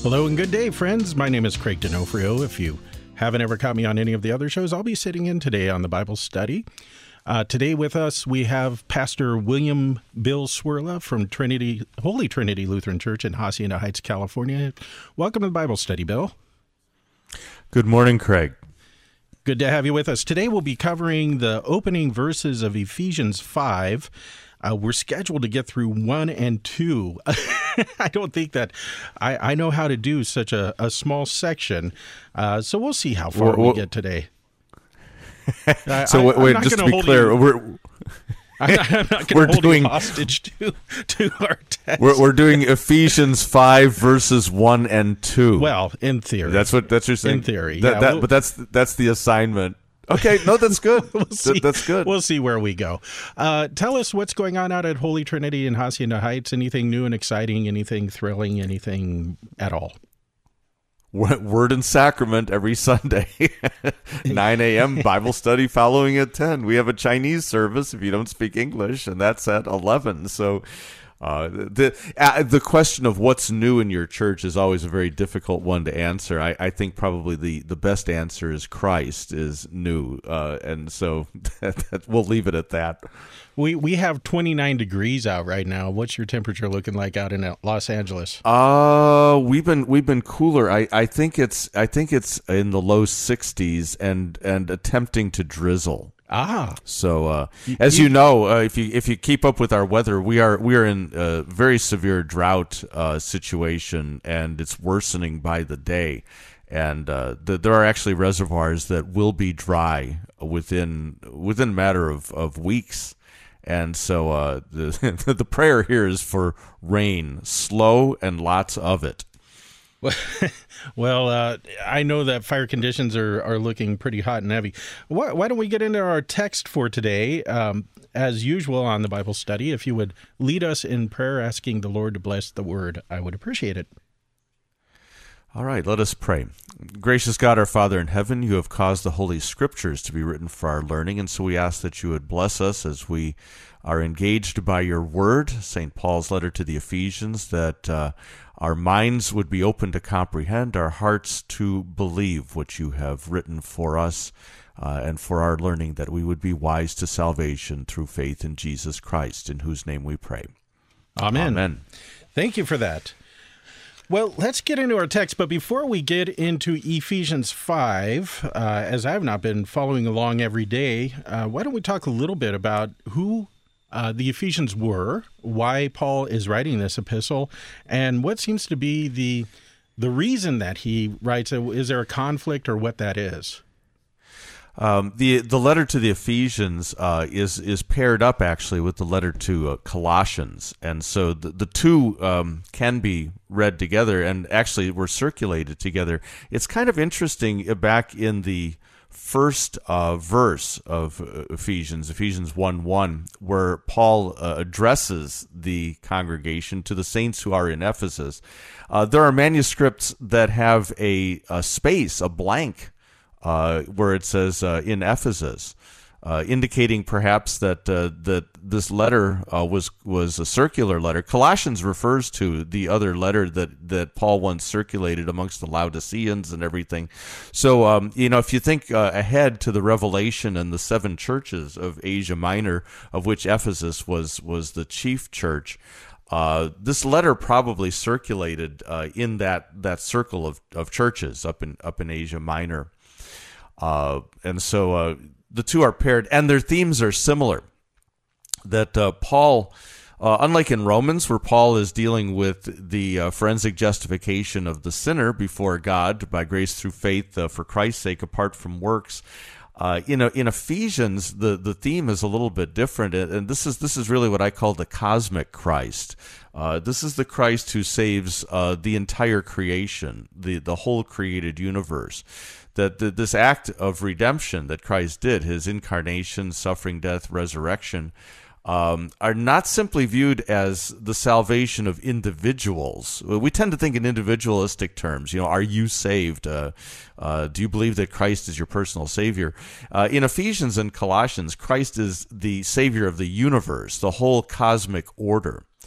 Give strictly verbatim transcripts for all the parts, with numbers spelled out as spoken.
Hello and good day, friends. My name is Craig D'Onofrio. If you haven't ever caught me on any of the other shows, I'll be sitting in today on the Bible study. Uh, today with us, we have Pastor William Bill Swirla from Trinity Holy Trinity Lutheran Church in Hacienda Heights, California. Welcome to the Bible study, Bill. Good morning, Craig. Good to have you with us. Today we'll be covering the opening verses of Ephesians five. Uh, we're scheduled to get through one and two. I don't think that I, I know how to do such a, a small section, uh, so we'll see how far well, we get today. so I, wait, just to be clear, you, we're I'm not, I'm not going to hold doing, you hostage to, to our text. We're, we're doing Ephesians five verses one and two. Well, in theory, that's what that's you're saying. In theory, that, yeah, that, we'll, but that's that's the assignment. Okay, no, that's good. we'll see, that's good. We'll see where we go. Uh, tell us what's going on out at Holy Trinity in Hacienda Heights. Anything new and exciting? Anything thrilling? Anything at all? Word and Sacrament every Sunday, nine a.m. Bible study following at ten. We have a Chinese service if you don't speak English, and that's at eleven. So uh, the uh, the question of what's new in your church is always a very difficult one to answer. I, I think probably the, the best answer is Christ is new, uh, and so that, that, we'll leave it at that. We we have twenty-nine degrees out right now. What's your temperature looking like out in Los Angeles? Uh we've been we've been cooler. I, I think it's I think it's in the low sixties and and attempting to drizzle. Ah, so uh, as you, you know, uh, if you if you keep up with our weather, we are we are in a very severe drought uh, situation, and it's worsening by the day. And uh, the, there are actually reservoirs that will be dry within within a matter of, of weeks. And so uh, the the prayer here is for rain, slow and lots of it. Well, uh, I know that fire conditions are, are looking pretty hot and heavy. Why, why don't we get into our text for today? Um, as usual on the Bible study, if you would lead us in prayer, asking the Lord to bless the word, I would appreciate it. All right, let us pray. Gracious God, our Father in heaven, you have caused the Holy Scriptures to be written for our learning, and so we ask that you would bless us as we are engaged by your word, Saint Paul's letter to the Ephesians, that uh, our minds would be open to comprehend, our hearts to believe what you have written for us uh, and for our learning, that we would be wise to salvation through faith in Jesus Christ, in whose name we pray. Amen. Amen. Thank you for that. Well, let's get into our text, but before we get into Ephesians five, uh, as I've not been following along every day, uh, why don't we talk a little bit about who uh, the Ephesians were, why Paul is writing this epistle, and what seems to be the the reason that he writes it. Is there a conflict or what that is? Um, the the letter to the Ephesians uh, is is paired up actually with the letter to uh, Colossians, and so the the two um, can be read together, and actually were circulated together. It's kind of interesting back in the first uh, verse of Ephesians, Ephesians one one, where Paul uh, addresses the congregation, to the saints who are in Ephesus. Uh, there are manuscripts that have a, a space, a blank, Uh, where it says uh, in Ephesus, uh, indicating perhaps that uh, that this letter uh, was was a circular letter. Colossians refers to the other letter that, that Paul once circulated amongst the Laodiceans and everything. So, um, you know, if you think uh, ahead to the Revelation and the seven churches of Asia Minor, of which Ephesus was was the chief church, Uh, this letter probably circulated uh, in that that circle of, of churches up in up in Asia Minor. Uh, and so uh, the two are paired, and their themes are similar. That uh, Paul, uh, unlike in Romans, where Paul is dealing with the uh, forensic justification of the sinner before God by grace through faith uh, for Christ's sake, apart from works, uh, you know, in Ephesians, the, the theme is a little bit different, and this is this is really what I call the cosmic Christ. Uh, this is the Christ who saves uh, the entire creation, the the whole created universe. That the, this act of redemption that Christ did, his incarnation, suffering, death, resurrection, um, are not simply viewed as the salvation of individuals. We tend to think in individualistic terms. You know, are you saved? Uh, uh, do you believe that Christ is your personal Savior? Uh, in Ephesians and Colossians, Christ is the Savior of the universe, the whole cosmic order.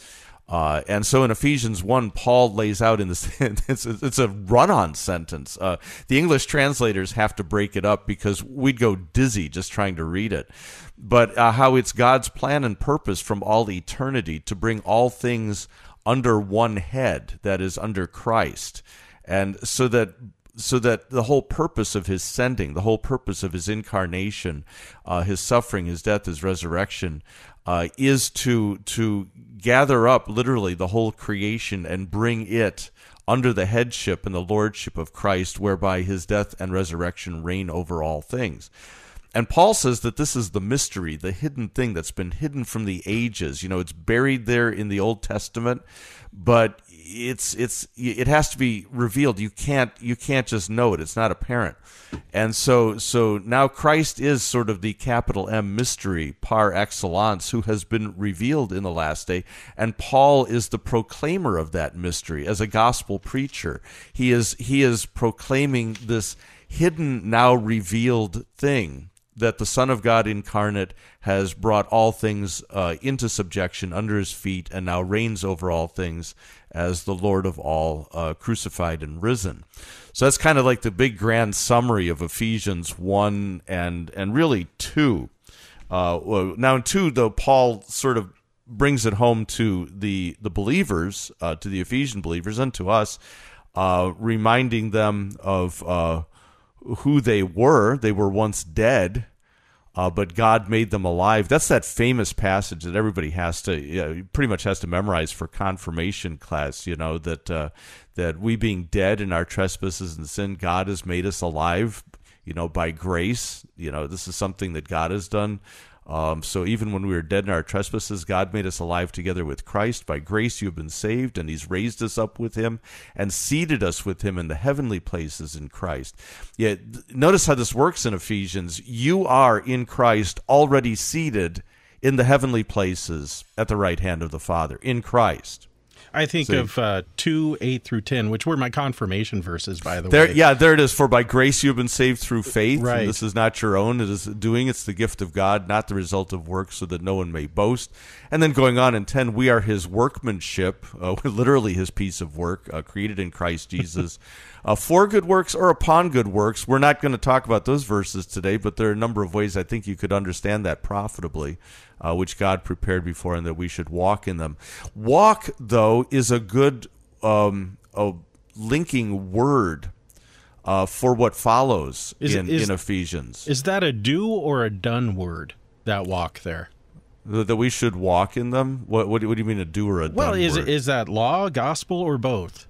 Uh, and so in Ephesians one, Paul lays out in this, it's, it's a run-on sentence. Uh, the English translators have to break it up because we'd go dizzy just trying to read it. But uh, how it's God's plan and purpose from all eternity to bring all things under one head, that is, under Christ. And so that so that the whole purpose of his sending, the whole purpose of his incarnation, uh, his suffering, his death, his resurrection, uh, is to to gather up literally the whole creation and bring it under the headship and the lordship of Christ, whereby his death and resurrection reign over all things. And Paul says that this is the mystery, the hidden thing that's been hidden from the ages. You know, it's buried there in the Old Testament, but it's it's it has to be revealed. You can't you can't just know it. It's not apparent. And so so now Christ is sort of the capital M mystery par excellence, who has been revealed in the last day. And Paul is the proclaimer of that mystery as a gospel preacher. He is he is proclaiming this hidden, now revealed thing, that the Son of God incarnate has brought all things uh, into subjection under his feet and now reigns over all things as the Lord of all, uh, crucified and risen. So that's kind of like the big grand summary of Ephesians one and and really two. Uh, well, now in two, though, Paul sort of brings it home to the, the believers, uh, to the Ephesian believers and to us, uh, reminding them of uh, who they were. They were once dead, Uh, but God made them alive. That's that famous passage that everybody has to, you know, pretty much has to memorize for confirmation class. You know that uh, that we being dead in our trespasses and sin, God has made us alive. You know, by grace. You know, this is something that God has done. Um, so even when we were dead in our trespasses, God made us alive together with Christ. By grace you have been saved, and he's raised us up with him and seated us with him in the heavenly places in Christ. Yet, notice how this works in Ephesians. You are in Christ already seated in the heavenly places at the right hand of the Father, in Christ. I think so, of uh, two, eight through ten, which were my confirmation verses, by the there, way. Yeah, there it is. For by grace you have been saved through faith. Right. And this is not your own. It is doing. It's the gift of God, not the result of works, so that no one may boast. And then going on in ten, we are his workmanship, uh, literally his piece of work, uh, created in Christ Jesus, uh, for good works or upon good works. We're not going to talk about those verses today, but there are a number of ways I think you could understand that profitably. Uh, which God prepared before, and that we should walk in them. Walk, though, is a good um, a linking word uh, for what follows is, in, is, in Ephesians. Is that a do or a done word, that walk there? That we should walk in them? What, what, what do you mean a do or a done well, is, word? is that law, gospel, or both?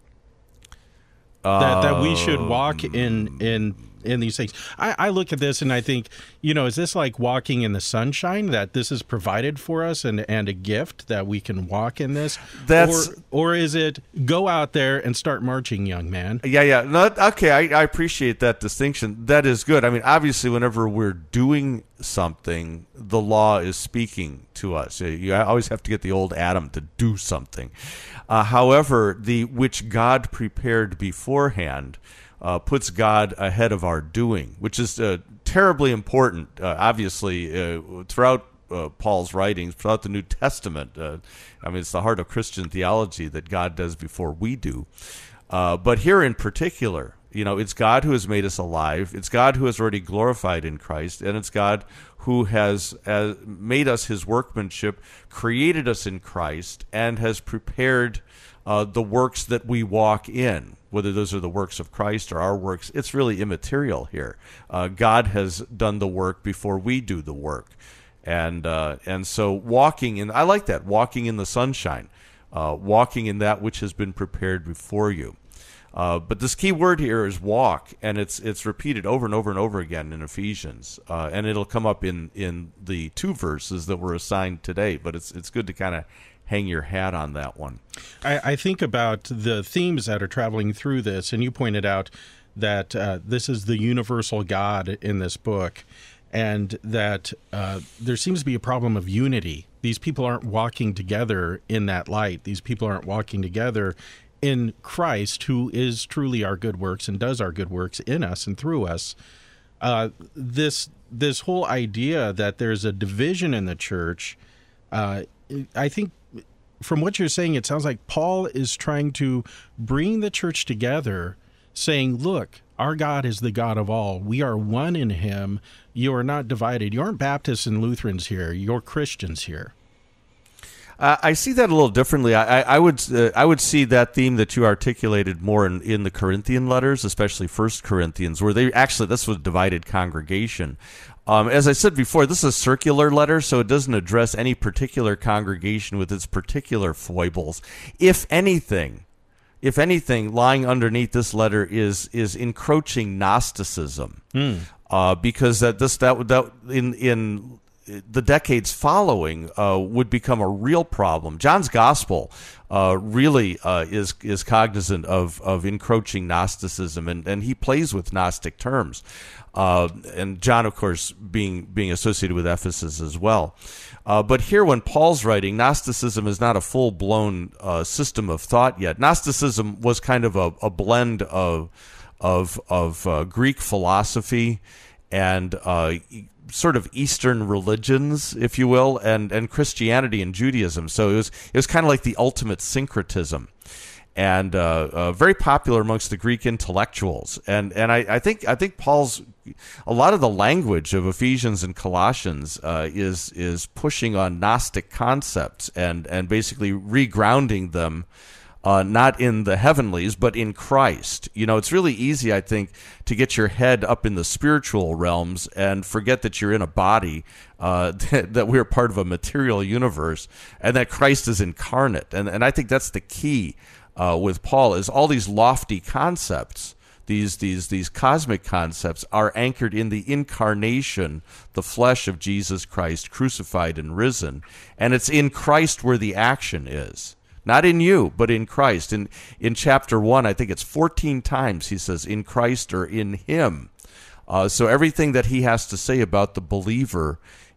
Uh, that, that we should walk in in... in these things. I, I look at this and I think, you know, is this like walking in the sunshine, that this is provided for us and, and a gift that we can walk in this? That's, or, or is it go out there and start marching, young man? Yeah, yeah. No, okay, I, I appreciate that distinction. That is good. I mean, obviously, whenever we're doing something, the law is speaking to us. You always have to get the old Adam to do something. Uh, however, the which God prepared beforehand Uh, puts God ahead of our doing, which is uh, terribly important, uh, obviously, uh, throughout uh, Paul's writings, throughout the New Testament. Uh, I mean, it's the heart of Christian theology that God does before we do. Uh, but here in particular, you know, it's God who has made us alive. It's God who has already glorified in Christ, and it's God who has uh, made us his workmanship, created us in Christ, and has prepared uh, the works that we walk in. Whether those are the works of Christ or our works, it's really immaterial here. Uh, God has done the work before we do the work. And uh, and so walking in, I like that, walking in the sunshine, uh, walking in that which has been prepared before you. Uh, but this key word here is walk, and it's it's repeated over and over and over again in Ephesians. Uh, and it'll come up in, in the two verses that were assigned today, but it's it's good to kind of hang your hat on that one. I, I think about the themes that are traveling through this, and you pointed out that uh, this is the universal God in this book, and that uh, there seems to be a problem of unity. These people aren't walking together in that light. These people aren't walking together in Christ, who is truly our good works and does our good works in us and through us. Uh, this this whole idea that there's a division in the church, uh, I think from what you're saying, it sounds like Paul is trying to bring the church together, saying, look, our God is the God of all. We are one in him. You are not divided. You aren't Baptists and Lutherans here. You're Christians here. Uh, I see that a little differently. I, I, I would uh, I would see that theme that you articulated more in, in the Corinthian letters, especially First Corinthians, where they actually, this was a divided congregation. Um, as I said before, this is a circular letter, so it doesn't address any particular congregation with its particular foibles. If anything, if anything, lying underneath this letter is is encroaching Gnosticism, mm. uh, because that this that that in in the decades following uh, would become a real problem. John's gospel uh, really uh, is is cognizant of of encroaching Gnosticism, and, and he plays with Gnostic terms. Uh, and John, of course, being being associated with Ephesus as well. Uh, but here, when Paul's writing, Gnosticism is not a full-blown uh, system of thought yet. Gnosticism was kind of a, a blend of of of uh, Greek philosophy and uh, sort of Eastern religions, if you will, and, and Christianity and Judaism. So it was it was kind of like the ultimate syncretism, and uh, uh, very popular amongst the Greek intellectuals. And and I, I think I think Paul's a lot of the language of Ephesians and Colossians uh, is is pushing on Gnostic concepts and and basically regrounding them. Uh, not in the heavenlies, but in Christ. You know, it's really easy, I think, to get your head up in the spiritual realms and forget that you're in a body, uh, that, that we're part of a material universe, and that Christ is incarnate. And and I think that's the key uh, with Paul, is all these lofty concepts, these these these cosmic concepts, are anchored in the incarnation, the flesh of Jesus Christ, crucified and risen. And it's in Christ where the action is. Not in you, but in Christ. In in chapter one, I think it's fourteen times he says, in Christ or in him. Uh, so everything that he has to say about the believer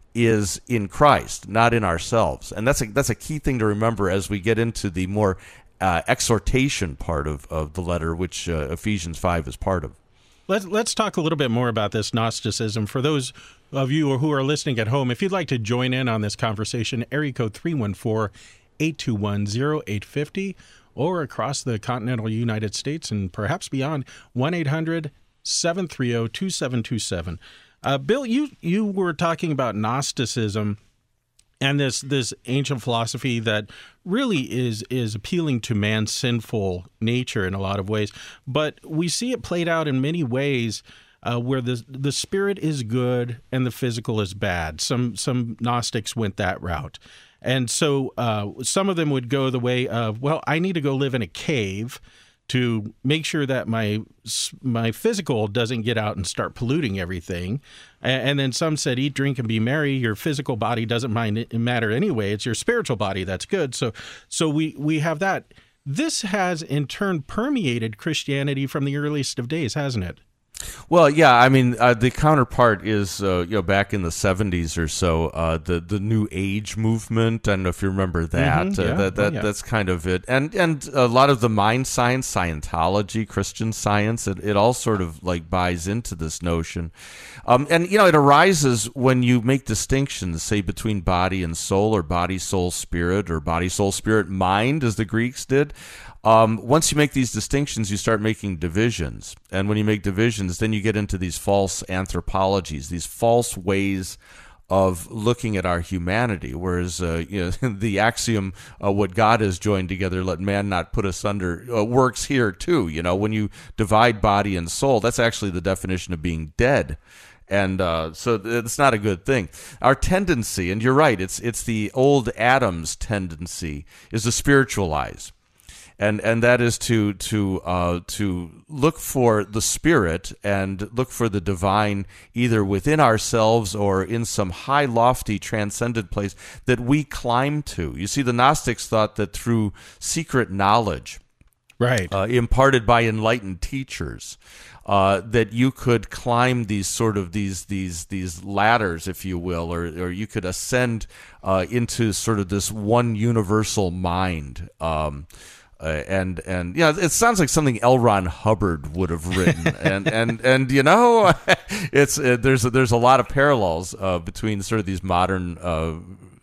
is in Christ, not in ourselves. And that's a, that's a key thing to remember as we get into the more uh, exhortation part of, of the letter, which uh, Ephesians five is part of. Let's, let's talk a little bit more about this Gnosticism. For those of you who are listening at home, if you'd like to join in on this conversation, area code three one four, eight two one, zero eight five zero, or across the continental United States and perhaps beyond, one eight hundred, seven three zero, two seven two seven. Uh, Bill, you, you were talking about Gnosticism and this this ancient philosophy that really is is appealing to man's sinful nature in a lot of ways. But we see it played out in many ways uh, where the the spirit is good and the physical is bad. Some some Gnostics went that route. And so uh, some of them would go the way of, well, I need to go live in a cave to make sure that my my physical doesn't get out and start polluting everything. And, and then some said, eat, drink, and be merry. Your physical body doesn't mind it matter anyway. It's your spiritual body that's good. So so we, we have that. This has, in turn, permeated Christianity from the earliest of days, hasn't it? Well, yeah, I mean, uh, the counterpart is, uh, you know, back in the seventies or so, uh, the the New Age movement. I don't know if you remember that. Mm-hmm, uh, yeah. that, that oh, yeah. That's kind of it. And and a lot of the mind science, Scientology, Christian Science, it, it all sort of like buys into this notion. Um, and, you know, it arises when you make distinctions, say, between body and soul, or body, soul, spirit, or body, soul, spirit, mind, as the Greeks did. Um, once you make these distinctions, you start making divisions. And when you make divisions, then you get into these false anthropologies, these false ways of looking at our humanity. Whereas uh, you know, the axiom, uh, what God has joined together, let man not put asunder, uh, works here too. You know, when you divide body and soul, that's actually the definition of being dead. And uh, so it's not a good thing. Our tendency, and you're right, it's it's the old Adam's tendency, is to spiritualize. And and that is to to uh, to look for the spirit and look for the divine either within ourselves or in some high, lofty, transcendent place that we climb to. You see, the Gnostics thought that through secret knowledge, right, uh, imparted by enlightened teachers, uh, that you could climb these sort of these these these ladders, if you will, or or you could ascend uh, into sort of this one universal mind. Um, Uh, and and yeah, it sounds like something L. Ron Hubbard would have written, and and and you know, it's uh, there's a, there's a lot of parallels uh, between sort of these modern uh,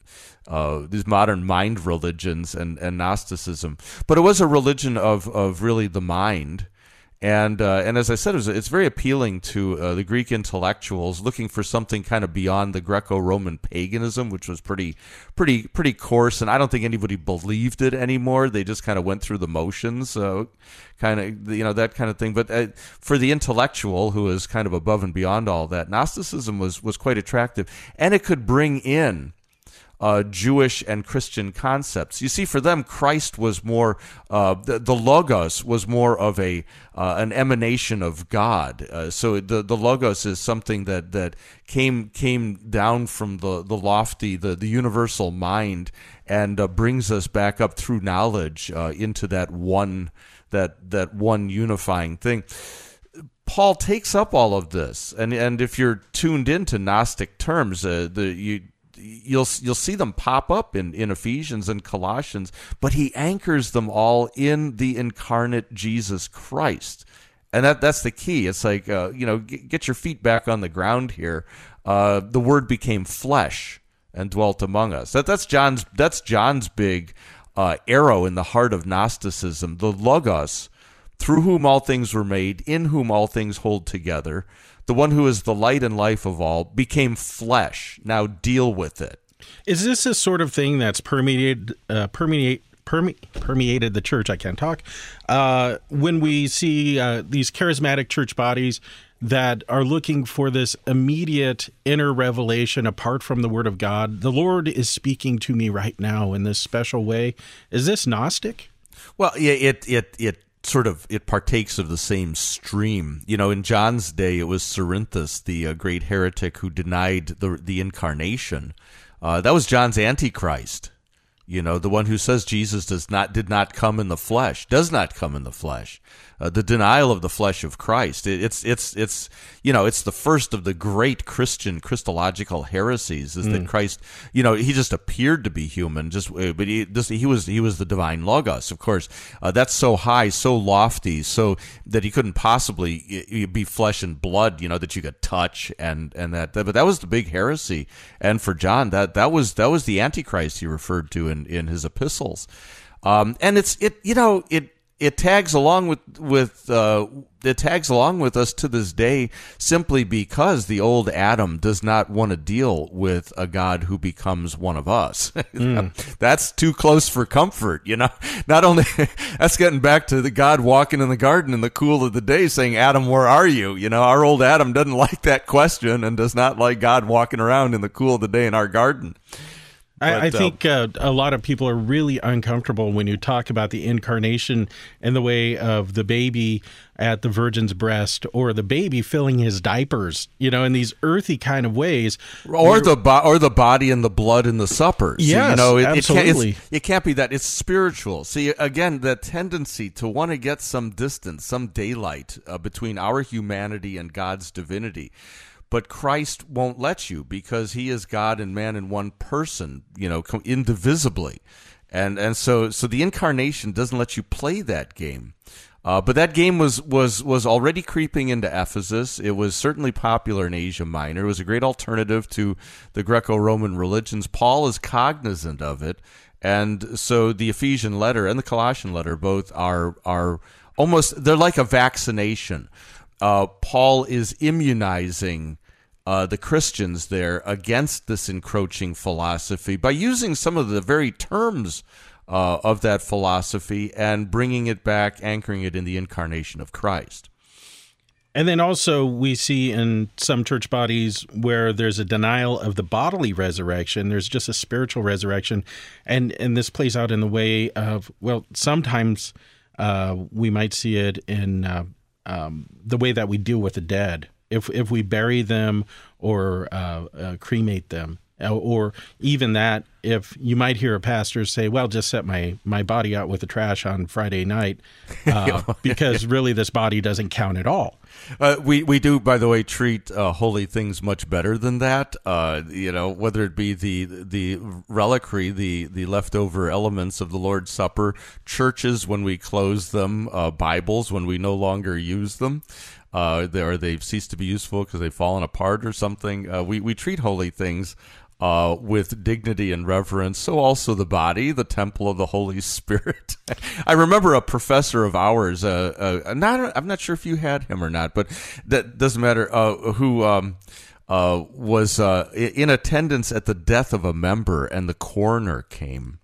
uh, these modern mind religions and, and Gnosticism. But it was a religion of, of really the mind. And uh, and as I said, it was, it's very appealing to uh, the Greek intellectuals looking for something kind of beyond the Greco-Roman paganism, which was pretty pretty pretty coarse, and I don't think anybody believed it anymore. They just kind of went through the motions, so kind of you know that kind of thing. But uh, for the intellectual who is kind of above and beyond all that, Gnosticism was was quite attractive, and it could bring in Uh, Jewish and Christian concepts. You see, for them, Christ was more, uh, the, the Logos was more of a uh, an emanation of God. Uh, so the the Logos is something that, that came came down from the, the lofty, the, the universal mind, and uh, brings us back up through knowledge uh, into that one that that one unifying thing. Paul takes up all of this, and and if you're tuned into Gnostic terms, uh, the you. You'll you'll see them pop up in, in Ephesians and Colossians, but he anchors them all in the incarnate Jesus Christ, and that that's the key. It's like uh, you know, get, get your feet back on the ground here. Uh, the Word became flesh and dwelt among us. That that's John's that's John's big uh, arrow in the heart of Gnosticism. The Logos, through whom all things were made, in whom all things hold together. The one who is the light and life of all became flesh. Now deal with it. Is this a sort of thing that's permeated, uh, permeate, perme- permeated the church? I can't talk. Uh, when we see uh, these charismatic church bodies that are looking for this immediate inner revelation apart from the Word of God, the Lord is speaking to me right now in this special way. Is this Gnostic? Well, yeah, it it it. sort of it partakes of the same stream. You know, in John's day, it was Cerinthus, the uh, great heretic who denied the the incarnation. Uh, that was John's Antichrist. You know, the one who says Jesus does not did not come in the flesh, does not come in the flesh. Uh, the denial of the flesh of Christ. It, it's it's it's you know it's the first of the great Christian Christological heresies. Is mm. that Christ? You know, he just appeared to be human, just but he this, he was he was the divine Logos. Of course, uh, that's so high, so lofty, so that he couldn't possibly be flesh and blood. You know, that you could touch and and that. But that was the big heresy. And for John, that that was that was the Antichrist he referred to in in his epistles. Um, and it's it you know it. It tags along with with uh, it tags along with us to this day, simply because the old Adam does not want to deal with a God who becomes one of us. Mm. That's too close for comfort, you know. Not only that's getting back to the God walking in the garden in the cool of the day, saying, "Adam, where are you?" You know, our old Adam doesn't like that question and does not like God walking around in the cool of the day in our garden. But, I, I think uh, a lot of people are really uncomfortable when you talk about the incarnation in the way of the baby at the virgin's breast, or the baby filling his diapers, you know, in these earthy kind of ways. Or the bo- or the body and the blood in the suppers. Yes, you know, it, absolutely. It can't, it can't be that. It's spiritual. See, again, the tendency to want to get some distance, some daylight uh, between our humanity and God's divinity. But Christ won't let you, because he is God and man in one person, you know, indivisibly. And and so so the incarnation doesn't let you play that game. Uh, but that game was, was, was already creeping into Ephesus. It was certainly popular in Asia Minor. It was a great alternative to the Greco-Roman religions. Paul is cognizant of it. And so the Ephesian letter and the Colossian letter both are are almost, they're like a vaccination. Uh, Paul is immunizing Uh, the Christians there against this encroaching philosophy by using some of the very terms uh, of that philosophy and bringing it back, anchoring it in the incarnation of Christ. And then also we see in some church bodies where there's a denial of the bodily resurrection. There's just a spiritual resurrection. And, and this plays out in the way of, well, sometimes uh, we might see it in uh, um, the way that we deal with the dead. If if we bury them or uh, uh, cremate them, or even that, if you might hear a pastor say, well, just set my, my body out with the trash on Friday night, uh, because really this body doesn't count at all. Uh, we, we do, by the way, treat uh, holy things much better than that. Uh, you know, whether it be the the reliquary, the, the leftover elements of the Lord's Supper, churches when we close them, uh, Bibles when we no longer use them. Uh, they, or they've ceased to be useful because they've fallen apart or something. Uh, we, we treat holy things uh, with dignity and reverence, so also the body, the temple of the Holy Spirit. I remember a professor of ours, uh, uh, not I'm not sure if you had him or not, but that doesn't matter, uh, who um, uh, was uh, in attendance at the death of a member, and the coroner came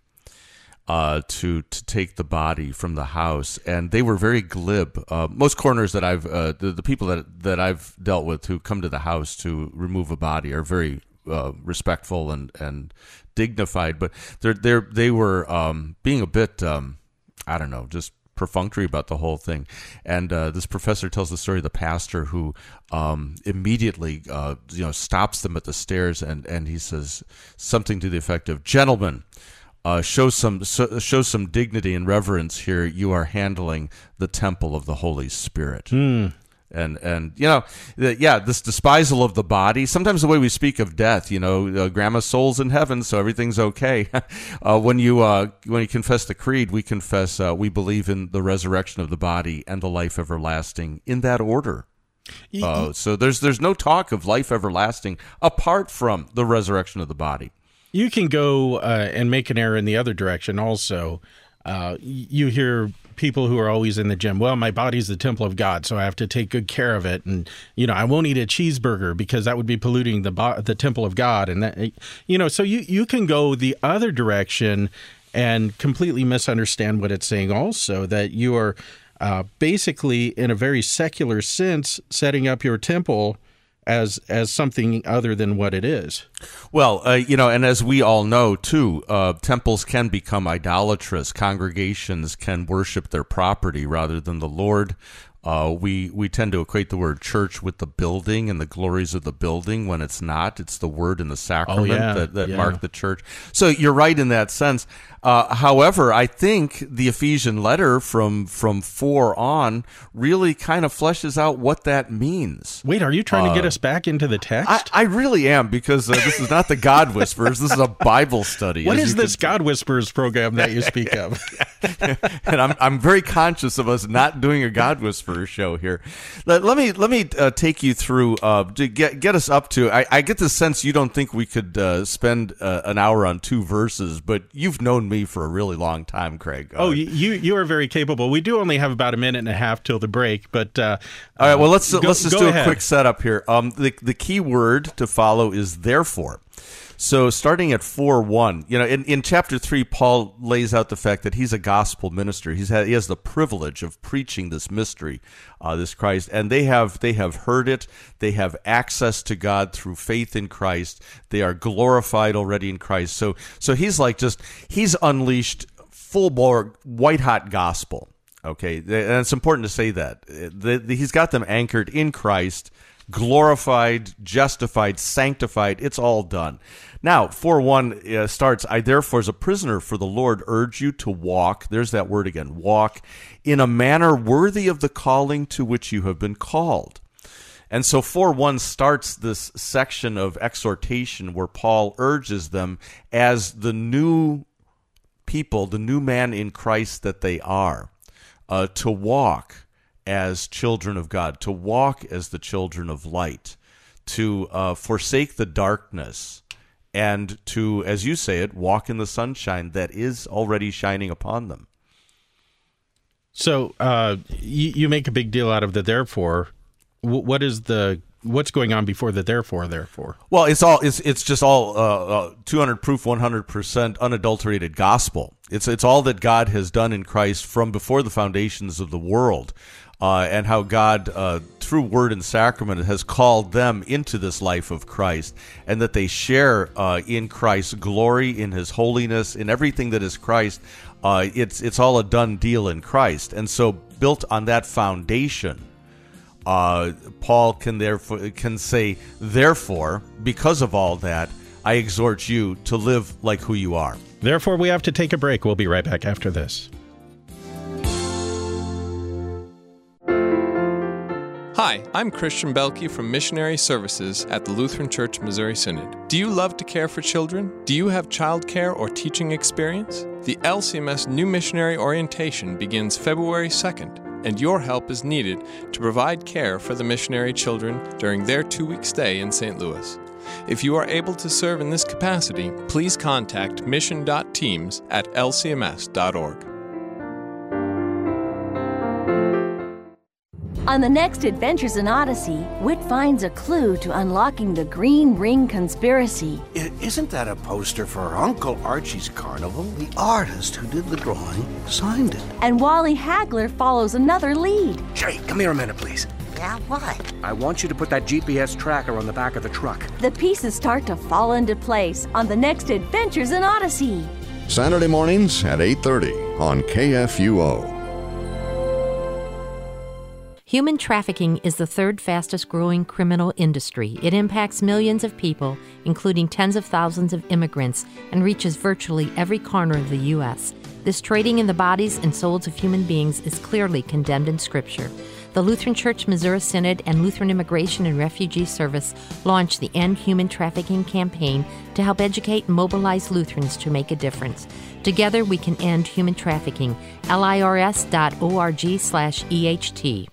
uh, to to take the body from the house, and they were very glib. Uh, most coroners that I've, uh, the, the people that that I've dealt with who come to the house to remove a body are very Uh, respectful and, and dignified, but they're they're they were um, being a bit um, I don't know, just perfunctory about the whole thing. And uh, this professor tells the story of the pastor who um, immediately uh, you know stops them at the stairs and, and he says something to the effect of, "Gentlemen, uh, show some so, show some dignity and reverence here. You are handling the temple of the Holy Spirit." Hmm. And, and you know, the, yeah, this despisal of the body. Sometimes the way we speak of death, you know, uh, grandma's soul's in heaven, so everything's okay. uh, when you uh, when you confess the creed, we confess uh, we believe in the resurrection of the body and the life everlasting in that order. Uh, so there's there's no talk of life everlasting apart from the resurrection of the body. You can go uh, and make an error in the other direction also. Uh, you hear people who are always in the gym, well, my body's the temple of God, so I have to take good care of it. And, you know, I won't eat a cheeseburger because that would be polluting the bo- the temple of God. And, that, you know, so you, you can go the other direction and completely misunderstand what it's saying also, that you are uh, basically, in a very secular sense, setting up your temple as as something other than what it is. Well, uh, you know, and as we all know, too, uh, temples can become idolatrous. Congregations can worship their property rather than the Lord. Uh, we we tend to equate the word church with the building and the glories of the building when it's not. It's the word and the sacrament oh, yeah. that, that yeah. mark the church. So you're right in that sense. Uh, however, I think the Ephesian letter from from four on really kind of fleshes out what that means. Wait, are you trying uh, to get us back into the text? I, I really am, because uh, this is not the God Whisperers. This is a Bible study. What is this can... God Whisperers program that you speak of? And I'm I'm very conscious of us not doing a God Whisperers show here. Let, let me let me uh, take you through uh, to get get us up to. I, I get the sense you don't think we could uh, spend uh, an hour on two verses, but you've known me for a really long time, Craig. Uh, oh, you you are very capable. We do only have about a minute and a half till the break, but uh, all right. Well, let's go, let's just do ahead. a quick setup here. Um, the the key word to follow is therefore. So starting at four one, you know, in, in chapter three, Paul lays out the fact that he's a gospel minister. He's had, he has the privilege of preaching this mystery, uh, this Christ, and they have they have heard it. They have access to God through faith in Christ. They are glorified already in Christ. So so he's like just he's unleashed full bore white hot gospel. Okay, and it's important to say that the, the, he's got them anchored in Christ, glorified, justified, sanctified. It's all done. Now, four one uh, starts, I therefore, as a prisoner for the Lord, urge you to walk, there's that word again, walk, in a manner worthy of the calling to which you have been called. And so four one starts this section of exhortation where Paul urges them as the new people, the new man in Christ that they are, uh, to walk as children of God, to walk as the children of light, to uh, forsake the darkness, and to, as you say it, walk in the sunshine that is already shining upon them. So uh, you, you make a big deal out of the therefore. W- what is the what's going on before the therefore? Therefore, well, it's all it's it's just all uh, uh, two hundred proof, one hundred percent unadulterated gospel. It's it's all that God has done in Christ from before the foundations of the world. Uh, and how God, uh, through word and sacrament, has called them into this life of Christ, and that they share uh, in Christ's glory, in His holiness, in everything that is Christ. Uh, it's it's all a done deal in Christ, and so built on that foundation, uh, Paul can therefore can say, therefore, because of all that, I exhort you to live like who you are. Therefore, we have to take a break. We'll be right back after this. Hi, I'm Christian Belke from Missionary Services at the Lutheran Church Missouri Synod. Do you love to care for children? Do you have child care or teaching experience? The L C M S New Missionary Orientation begins February second, and your help is needed to provide care for the missionary children during their two-week stay in Saint Louis. If you are able to serve in this capacity, please contact mission dot teams at l c m s dot org. On the next Adventures in Odyssey, Whit finds a clue to unlocking the Green Ring Conspiracy. I- isn't that a poster for Uncle Archie's Carnival? The artist who did the drawing signed it. And Wally Hagler follows another lead. Jerry, come here a minute, please. Yeah, what? I want you to put that G P S tracker on the back of the truck. The pieces start to fall into place on the next Adventures in Odyssey. Saturday mornings at eight thirty on K F U O. Human trafficking is the third fastest growing criminal industry. It impacts millions of people, including tens of thousands of immigrants, and reaches virtually every corner of the U S. This trading in the bodies and souls of human beings is clearly condemned in Scripture. The Lutheran Church Missouri Synod and Lutheran Immigration and Refugee Service launched the End Human Trafficking campaign to help educate and mobilize Lutherans to make a difference. Together we can end human trafficking. L I R S dot org slash E H T.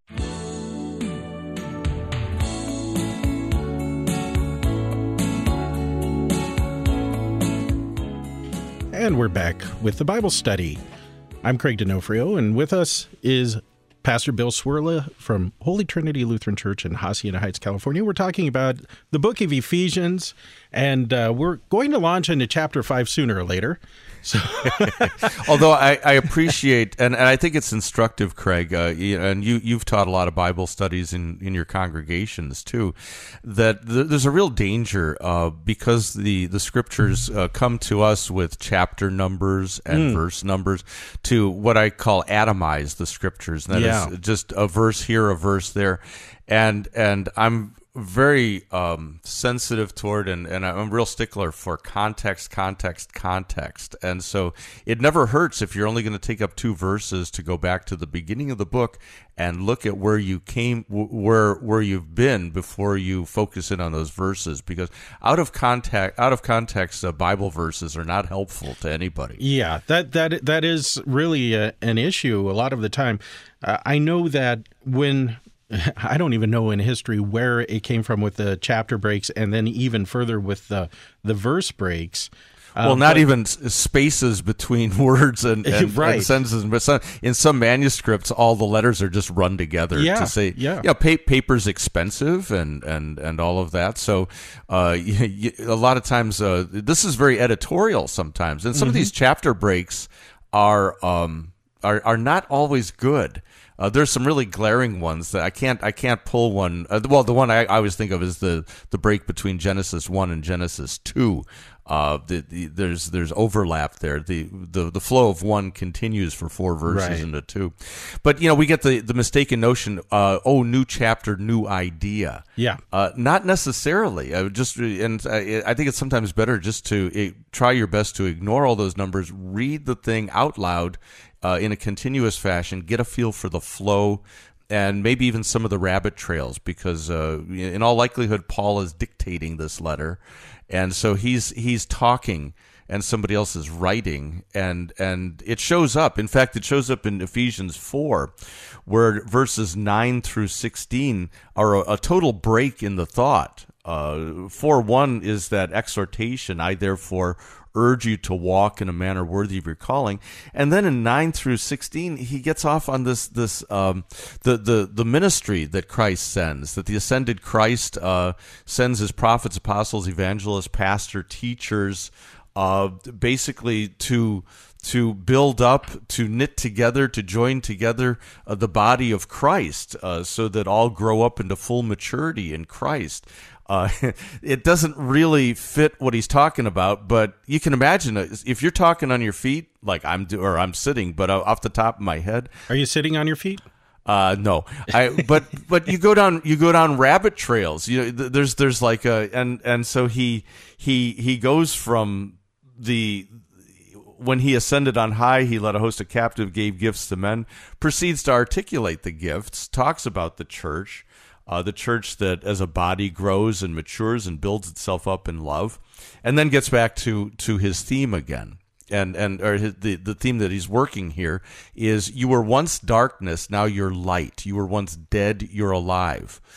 And we're back with the Bible study. I'm Craig D'Onofrio, and with us is Pastor Bill Swirla from Holy Trinity Lutheran Church in Hacienda Heights, California. We're talking about the book of Ephesians, and uh, we're going to launch into chapter five sooner or later. So, although I, I appreciate, and, and I think it's instructive, Craig, uh, you, and you, you've taught a lot of Bible studies in, in your congregations too, that th- there's a real danger uh, because the, the scriptures uh, come to us with chapter numbers and mm. verse numbers to what I call atomize the scriptures. And that yeah. is just a verse here, a verse there. And, and I'm very um, sensitive toward, and, and I'm a real stickler for context, context, context. And so it never hurts if you're only going to take up two verses to go back to the beginning of the book and look at where you came, where where you've been before you focus in on those verses. Because out of context, out of context, uh, Bible verses are not helpful to anybody. Yeah, that that that is really a, an issue a lot of the time. Uh, I know that when. I don't even know in history where it came from with the chapter breaks, and then even further with the the verse breaks. Well, um, not but, even spaces between words and, and, right. and sentences. But some, in some manuscripts, all the letters are just run together yeah, to say, yeah, yeah pa- paper's expensive and, and, and all of that. So uh, you, you, a lot of times, uh, this is very editorial sometimes. And some mm-hmm. of these chapter breaks are um, are are not always good. Uh, there's some really glaring ones that I can't I can't pull one. Uh, well, the one I, I always think of is the, the break between Genesis one and Genesis two. Uh, the, the, there's there's overlap there. The, the the flow of one continues for four verses right. into two. But you know, we get the, the mistaken notion. Uh, oh, new chapter, new idea. Yeah. Uh, not necessarily. I would just and I, I think it's sometimes better just to uh, try your best to ignore all those numbers. Read the thing out loud. Uh, in a continuous fashion, get a feel for the flow and maybe even some of the rabbit trails, because uh, in all likelihood, Paul is dictating this letter. And so he's he's talking and somebody else is writing, and, and it shows up. In fact, it shows up in Ephesians four, where verses nine through sixteen are a, a total break in the thought. Uh, four one is that exhortation, I therefore urge you to walk in a manner worthy of your calling. And then in nine through sixteen, he gets off on this this um, the the the ministry that Christ sends, that the ascended Christ uh, sends his prophets, apostles, evangelists, pastor, teachers, uh, basically to to build up, to knit together, to join together uh, the body of Christ, uh, so that all grow up into full maturity in Christ. Uh, it doesn't really fit what he's talking about, but you can imagine if you're talking on your feet, like I'm do, or I'm sitting, but off the top of my head. Are you sitting on your feet? Uh, no, I, but, but you go down, you go down rabbit trails. You know, there's, there's like a, and, and so he, he, he goes from the, when he ascended on high, he led a host of captive, gave gifts to men, proceeds to articulate the gifts, talks about the church. Uh, the church that as a body grows and matures and builds itself up in love, and then gets back to, to his theme again. And and or his, the, the theme that he's working here is, you were once darkness, now you're light. You were once dead, you're alive.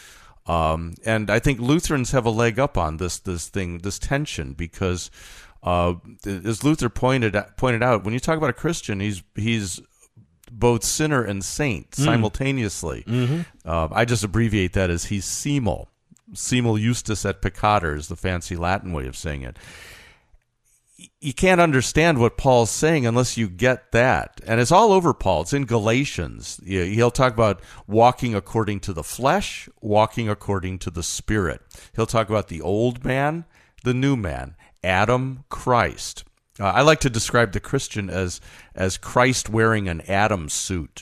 Um, and I think Lutherans have a leg up on this this thing, this tension, because uh, as Luther pointed pointed out, when you talk about a Christian, he's he's both sinner and saint simultaneously. Mm. Mm-hmm. Uh, I just abbreviate that as he's simul. Simul justus et peccator is the fancy Latin way of saying it. You can't understand what Paul's saying unless you get that. And it's all over Paul. It's in Galatians. He'll talk about walking according to the flesh, walking according to the Spirit. He'll talk about the old man, the new man, Adam, Christ. Uh, I like to describe the Christian as as Christ wearing an Adam suit.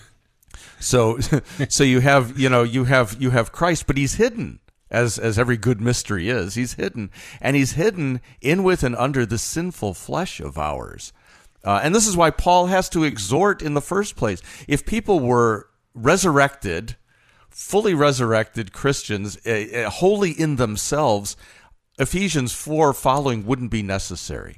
so so you have, you know, you have you have Christ, but he's hidden. As as every good mystery is, he's hidden, and he's hidden in with and under the sinful flesh of ours. Uh, and this is why Paul has to exhort in the first place. If people were resurrected, fully resurrected Christians, uh, uh, wholly in themselves, Ephesians four following wouldn't be necessary.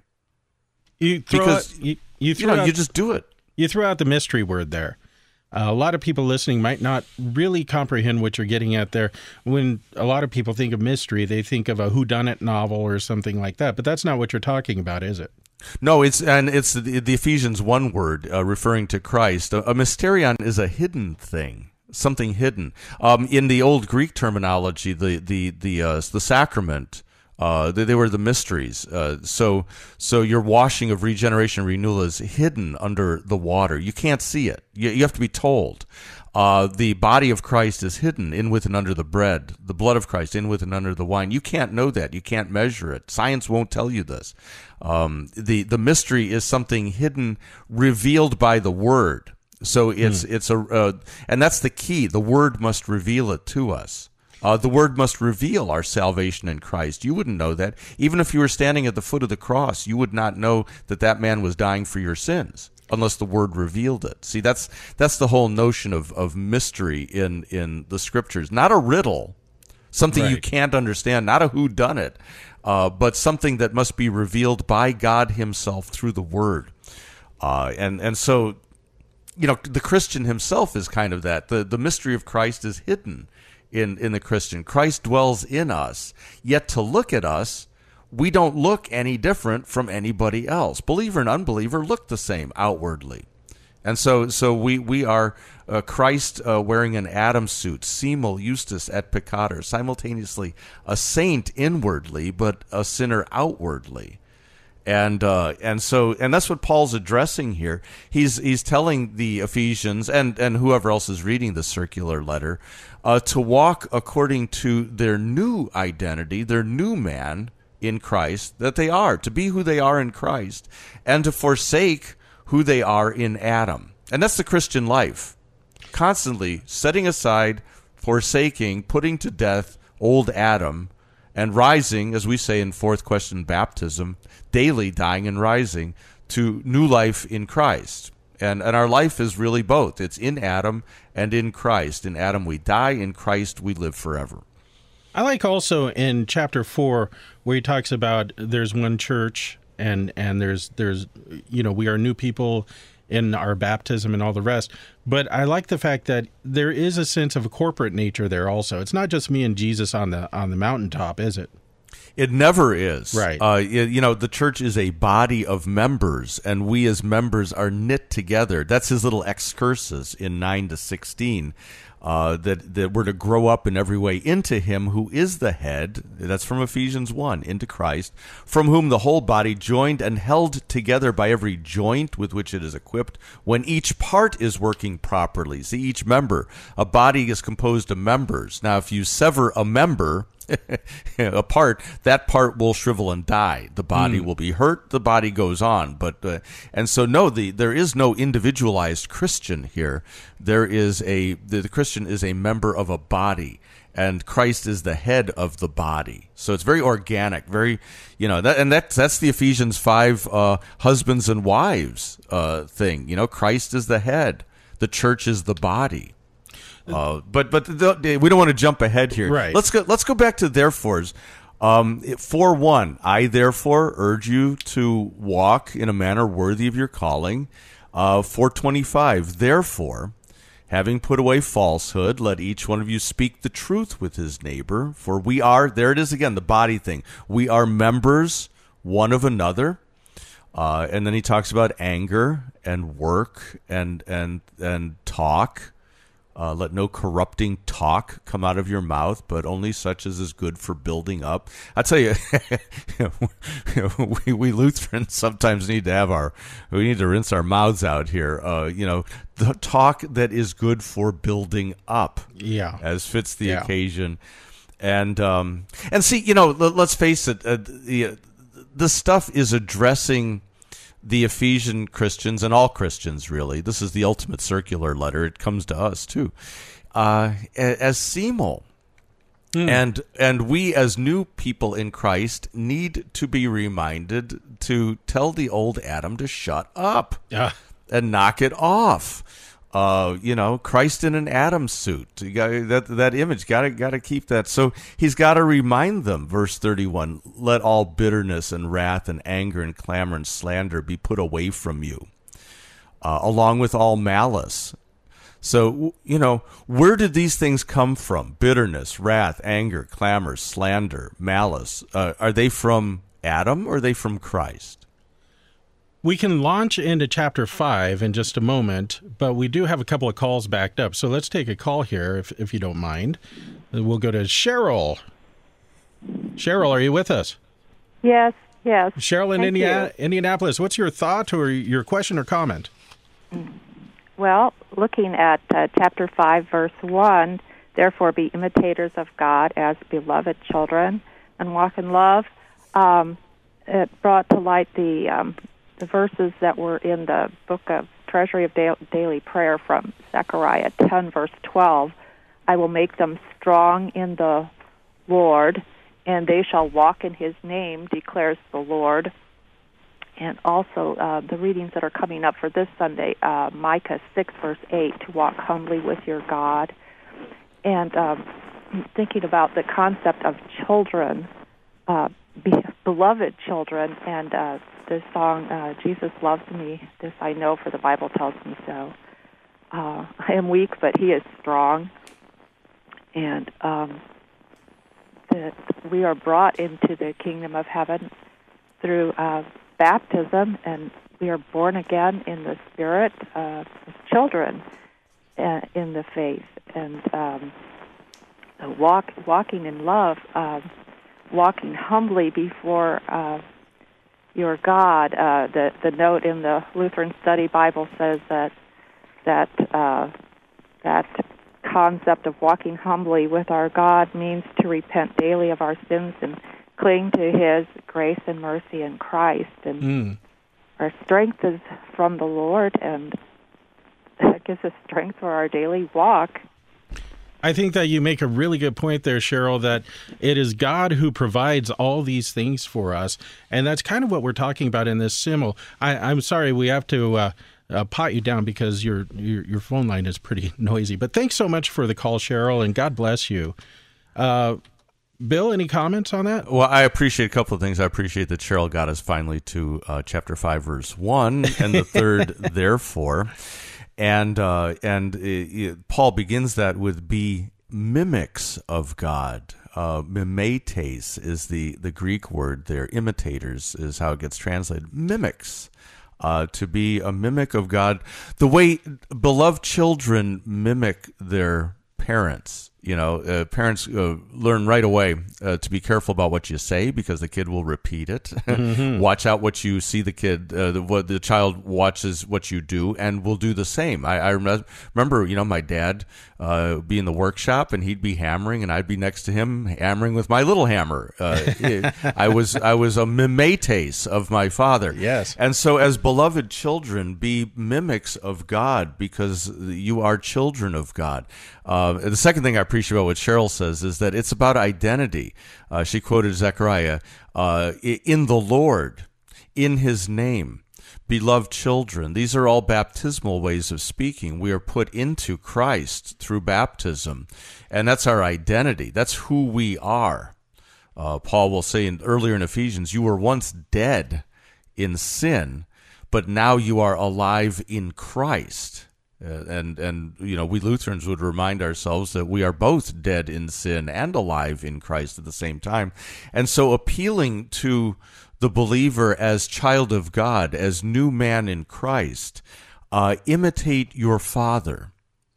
You throw because out, you, you, you know out, you just do it. You throw out the mystery word there. Uh, a lot of people listening might not really comprehend what you're getting at there. When a lot of people think of mystery, they think of a whodunit novel or something like that. But that's not what you're talking about, is it? No, it's and it's the, the Ephesians one word uh, referring to Christ. A, a mysterion is a hidden thing, something hidden. Um, in the old Greek terminology, the the the uh, the sacrament. Uh, they, they were the mysteries. Uh, so, so your washing of regeneration and renewal is hidden under the water. You can't see it. You, you have to be told. Uh, the body of Christ is hidden in with and under the bread. The blood of Christ in with and under the wine. You can't know that. You can't measure it. Science won't tell you this. Um, the the mystery is something hidden, revealed by the Word. So it's mm. it's a uh, and that's the key. The Word must reveal it to us. Uh, the Word must reveal our salvation in Christ. You wouldn't know that. Even if you were standing at the foot of the cross, you would not know that that man was dying for your sins unless the Word revealed it. See, that's that's the whole notion of, of mystery in, in the Scriptures. Not a riddle, something right. you can't understand, not a whodunit, uh, but something that must be revealed by God himself through the Word. Uh, and, and so, you know, the Christian himself is kind of that. The, the mystery of Christ is hidden in in the Christian. Christ dwells in us, yet to look at us, we don't look any different from anybody else. Believer and unbeliever look the same outwardly. And so so we, we are uh, Christ uh, wearing an Adam suit, simul justus et peccator, simultaneously a saint inwardly, but a sinner outwardly. And uh, and so and that's what Paul's addressing here. He's he's telling the Ephesians and, and whoever else is reading the circular letter uh, to walk according to their new identity, their new man in Christ, that they are, to be who they are in Christ, and to forsake who they are in Adam. And that's the Christian life. Constantly setting aside, forsaking, putting to death old Adam, and rising, as we say in fourth question baptism, daily dying and rising to new life in Christ. And and our life is really both. It's in Adam and in Christ. In Adam we die, in Christ we live forever. I like also in chapter four where he talks about there's one church and and there's there's you know we are new people in our baptism and all the rest. But I like the fact that there is a sense of a corporate nature there also. It's not just me and Jesus on the on the mountaintop, is it? It never is. Right. Uh, you know, the church is a body of members, and we as members are knit together. That's his little excursus in nine to sixteen. Uh, that, that we're to grow up in every way into him who is the head, that's from Ephesians one, into Christ, from whom the whole body, joined and held together by every joint with which it is equipped, when each part is working properly. See, each member, a body is composed of members. Now, if you sever a member a part, that part will shrivel and die. The body mm. will be hurt. The body goes on. But uh, and so no, the there is no individualized Christian here. There is a the, the Christian is a member of a body, and Christ is the head of the body. So it's very organic, very you know, that, and that's that's the Ephesians five uh, husbands and wives uh, thing. You know, Christ is the head. The church is the body. Uh, but but the, we don't want to jump ahead here. Right. Let's go. Let's go back to therefores. Um, four one. I therefore urge you to walk in a manner worthy of your calling. Uh, four twenty five. Therefore, Having put away falsehood, let each one of you speak the truth with his neighbor, for we are, there it is again, the body thing. We are members one of another. Uh, and then he talks about anger and work and and and talk. Uh, let no corrupting talk come out of your mouth, but only such as is good for building up. I tell you, you know, we, we Lutherans sometimes need to have our, we need to rinse our mouths out here. Uh, you know, the talk that is good for building up, yeah, as fits the yeah. occasion. And um, and see, you know, let, let's face it, uh, the the stuff is addressing the Ephesian Christians and all Christians, really. This is the ultimate circular letter. It comes to us, too, uh, as Semel. Mm. And and we, as new people in Christ, need to be reminded to tell the old Adam to shut up uh. and knock it off. Uh, you know, Christ in an Adam suit. You got that that image. Got to got to keep that. So he's got to remind them. Verse thirty-one: let all bitterness and wrath and anger and clamor and slander be put away from you, uh, along with all malice. So you know, where did these things come from? Bitterness, wrath, anger, clamor, slander, malice. Uh, are they from Adam or are they from Christ? We can launch into chapter five in just a moment, but we do have a couple of calls backed up. So let's take a call here, if if you don't mind. We'll go to Cheryl. Cheryl, are you with us? Yes, yes. Cheryl in Thank Indiana, you. Indianapolis, what's your thought or your question or comment? Well, looking at uh, chapter five, verse one, therefore be imitators of God as beloved children and walk in love. Um, it brought to light the... Um, the verses that were in the book of Treasury of Daily Prayer from Zechariah ten, verse twelve. I will make them strong in the Lord, and they shall walk in his name, declares the Lord. And also uh, the readings that are coming up for this Sunday, uh, Micah six, verse eight, to walk humbly with your God. And um, thinking about the concept of children, uh, be beloved children, and uh, the song, uh, Jesus Loves Me, this I know, for the Bible tells me so. Uh, I am weak, but he is strong. And um, that we are brought into the kingdom of heaven through uh, baptism, and we are born again in the Spirit uh, as children uh, in the faith. And um, walk, walking in love, uh, walking humbly before uh, your God. Uh, the the note in the Lutheran Study Bible says that that uh, that concept of walking humbly with our God means to repent daily of our sins and cling to his grace and mercy in Christ. And mm. our strength is from the Lord, and that gives us strength for our daily walk. I think that you make a really good point there, Cheryl, that it is God who provides all these things for us. And that's kind of what we're talking about in this simul. I, I'm sorry, we have to uh, uh, pot you down because your, your your phone line is pretty noisy. But thanks so much for the call, Cheryl, and God bless you. Uh, Bill, any comments on that? Well, I appreciate a couple of things. I appreciate that Cheryl got us finally to uh, chapter five, verse one, and the third, therefore. And uh, and it, it, Paul begins that with be mimics of God. Uh, mimetes is the, the Greek word there. Imitators is how it gets translated. Mimics. Uh, to be a mimic of God. The way beloved children mimic their parents. You know, uh, parents uh, learn right away uh, to be careful about what you say because the kid will repeat it. Mm-hmm. Watch out what you see the kid, uh, the, what the child watches what you do and will do the same. I, I remember, you know, my dad uh, be in the workshop and he'd be hammering and I'd be next to him hammering with my little hammer. Uh, it, I was I was a mimetes of my father. Yes. And so as beloved children, be mimics of God because you are children of God. Uh, the second thing I appreciate about what Cheryl says is that it's about identity. Uh, she quoted Zechariah, uh, in the Lord, in his name, beloved children. These are all baptismal ways of speaking. We are put into Christ through baptism, and that's our identity. That's who we are. Uh, Paul will say in, earlier in Ephesians, you were once dead in sin, but now you are alive in Christ. Uh, and, and you know, we Lutherans would remind ourselves that we are both dead in sin and alive in Christ at the same time. And so appealing to the believer as child of God, as new man in Christ, uh, imitate your father.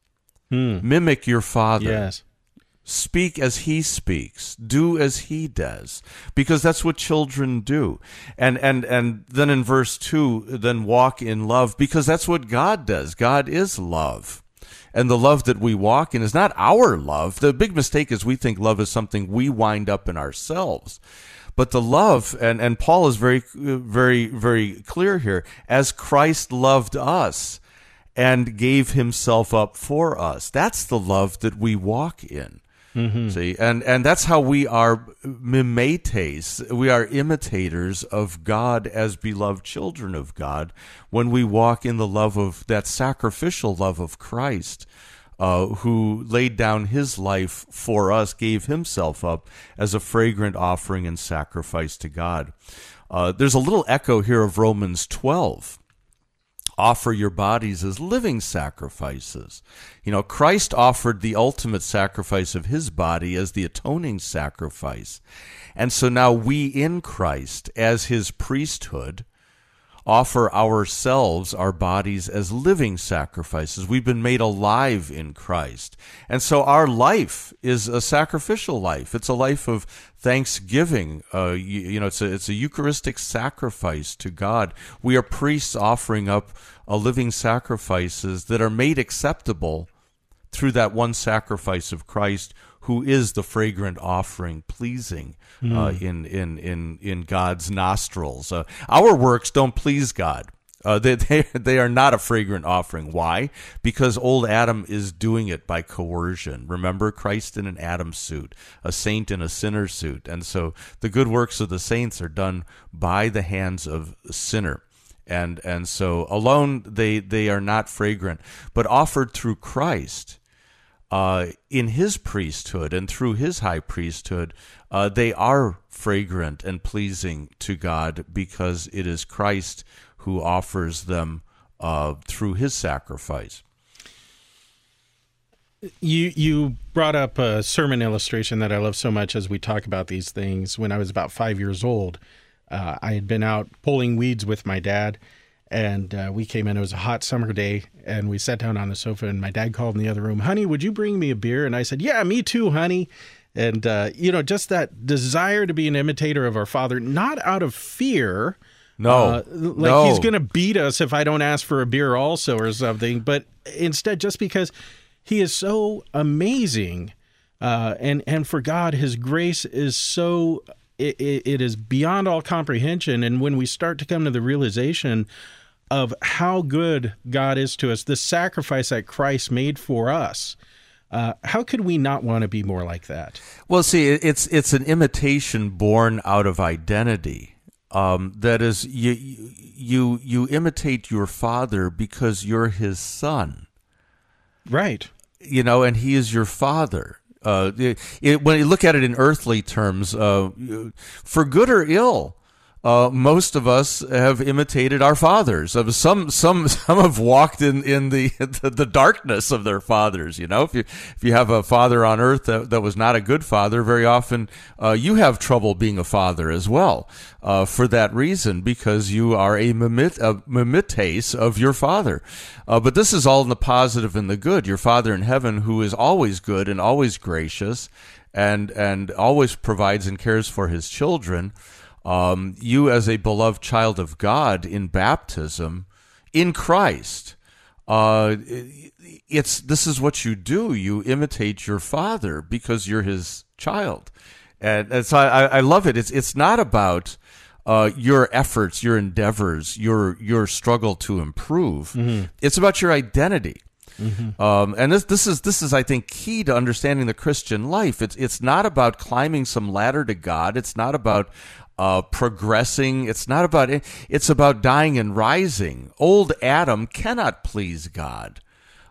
Hmm. Mimic your father. Yes. Speak as he speaks. Do as he does, because that's what children do. And and and then in verse two, then walk in love, because that's what God does. God is love. And the love that we walk in is not our love. The big mistake is we think love is something we wind up in ourselves. But the love, and, and Paul is very, very, very clear here, as Christ loved us and gave himself up for us. That's the love that we walk in. Mm-hmm. See, and, and that's how we are mimetes, we are imitators of God as beloved children of God, when we walk in the love of, that sacrificial love of Christ, uh, who laid down his life for us, gave himself up as a fragrant offering and sacrifice to God. Uh, there's a little echo here of Romans twelve. Offer your bodies as living sacrifices. You know, Christ offered the ultimate sacrifice of his body as the atoning sacrifice. And so now we in Christ, as his priesthood, offer ourselves, our bodies, as living sacrifices. We've been made alive in Christ. And so our life is a sacrificial life. It's a life of thanksgiving. Uh, you, you know, it's a, it's a Eucharistic sacrifice to God. We are priests offering up a living sacrifices that are made acceptable through that one sacrifice of Christ, who is the fragrant offering, pleasing mm. uh, in, in, in, in God's nostrils. Uh, our works don't please God. Uh, they, they, they are not a fragrant offering. Why? Because old Adam is doing it by coercion. Remember, Christ in an Adam suit, a saint in a sinner suit. And so the good works of the saints are done by the hands of a sinner. And and so alone they, they are not fragrant, but offered through Christ, uh, in his priesthood and through his high priesthood, uh, they are fragrant and pleasing to God, because it is Christ who offers them uh, through his sacrifice. You you brought up a sermon illustration that I love so much as we talk about these things. When I was about five years old, uh, I had been out pulling weeds with my dad, and uh, we came in. It was a hot summer day, and we sat down on the sofa, and my dad called in the other room, "Honey, would you bring me a beer?" And I said, "Yeah, me too, honey." And, uh, you know, just that desire to be an imitator of our Father, not out of fear. No, uh, like no. he's going to beat us if I don't ask for a beer also or something, but instead just because he is so amazing, uh, and, and for God, his grace is so, it, it is beyond all comprehension. And when we start to come to the realization of how good God is to us, the sacrifice that Christ made for us, uh, how could we not want to be more like that? Well, see, it's it's an imitation born out of identity. Um, that is, you you you imitate your Father because you're his son, right? You know, and he is your Father. Uh, it, it, when you look at it in earthly terms, uh, for good or ill, uh, most of us have imitated our fathers. Some some some have walked in in the, the the darkness of their fathers. You know, if you if you have a father on earth that, that was not a good father, very often uh, you have trouble being a father as well. Uh, for that reason, because you are a, mimit, a mimetes of your Father. Uh, but this is all in the positive and the good. Your Father in heaven, who is always good and always gracious, and and always provides and cares for his children. Um, you, as a beloved child of God in baptism, in Christ, uh, it's this is what you do. You imitate your Father because you're his child. And, and so I, I love it. It's it's not about uh, your efforts, your endeavors, your your struggle to improve. Mm-hmm. It's about your identity. Mm-hmm. Um, and this this is this is I think key to understanding the Christian life. It's it's not about climbing some ladder to God. It's not about uh, progressing. It's not about it. It's about dying and rising. Old Adam cannot please God.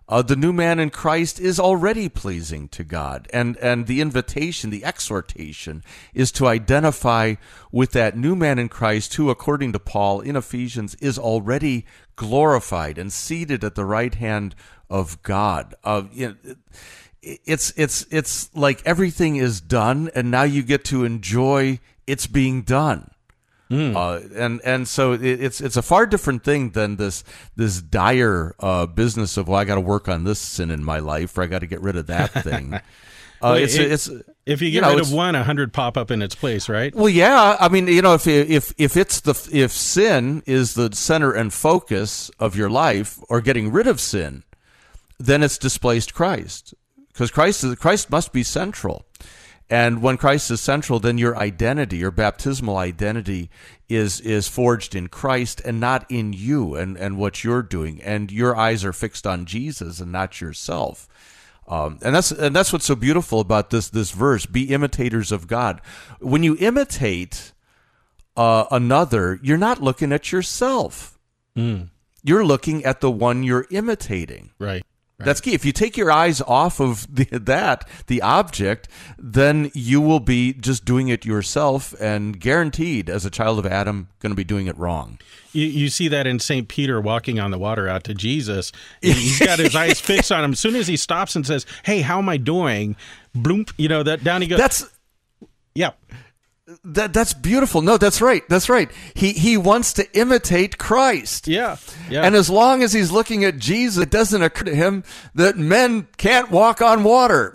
Uh, the new man in Christ is already pleasing to God. And, and the invitation, the exhortation, is to identify with that new man in Christ who, according to Paul in Ephesians, is already glorified and seated at the right hand of God. Uh, you know, it's, it's, it's like everything is done, and now you get to enjoy it's being done. Mm. Uh, and and so it, it's it's a far different thing than this this dire uh, business of, well, I got to work on this sin in my life, or I got to get rid of that thing. uh, well, it's it, it's if you get you know, rid of one, a hundred pop up in its place, right? Well, yeah. I mean, you know, if if if it's the if sin is the center and focus of your life, or getting rid of sin, then it's displaced Christ, because Christ is, Christ must be central. And when Christ is central, then your identity, your baptismal identity, is is forged in Christ and not in you and, and what you're doing. And your eyes are fixed on Jesus and not yourself. Um, and that's and that's what's so beautiful about this this verse: be imitators of God. When you imitate uh, another, you're not looking at yourself. Mm. You're looking at the one you're imitating. Right. Right. That's key. If you take your eyes off of the, that, the object, then you will be just doing it yourself, and guaranteed, as a child of Adam, going to be doing it wrong. You, you see that in Saint Peter walking on the water out to Jesus. He's got his eyes fixed on him. As soon as he stops and says, "Hey, how am I doing?" Bloomp, you know, that down he goes. That's yeah. That that's beautiful. No, that's right. That's right. He he wants to imitate Christ. Yeah. Yeah. And as long as he's looking at Jesus, it doesn't occur to him that men can't walk on water.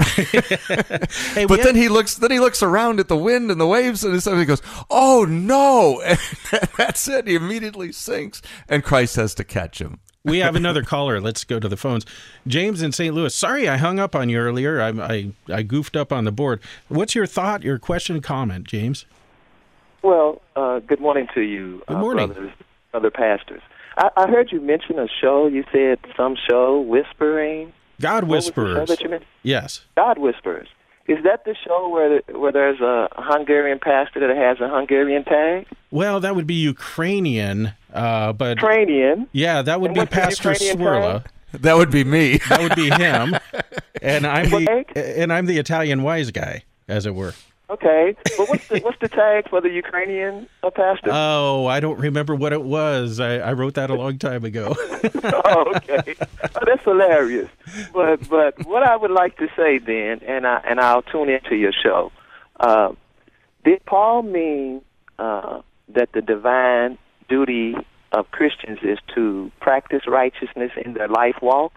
hey, but had, then he looks then he looks around at the wind and the waves, and he goes, "Oh no!" And that's it. He immediately sinks, and Christ has to catch him. We have another caller. Let's go to the phones. James in Saint Louis. Sorry I hung up on you earlier. I, I, I goofed up on the board. What's your thought, your question, comment, James? Well, uh, good morning to you, good morning. Uh, brothers, other pastors. I, I heard you mention a show. You said some show, Whispering. God Whisperers. What was the show that you mentioned? Yes. God Whisperers. Is that the show where the, where there's a Hungarian pastor that has a Hungarian tag? Well, that would be Ukrainian, uh, but Ukrainian. Yeah, that would and be Pastor Swirla. That would be me. That would be him, and I'm the and I'm the Italian wise guy, as it were. Okay, but what's the what's the tag for the Ukrainian uh, pastor? Oh, I don't remember what it was. I, I wrote that a long time ago. Oh, okay, oh, that's hilarious. But but what I would like to say then, and I and I'll tune into your show. Uh, did Paul mean uh, that the divine duty of Christians is to practice righteousness in their life walk?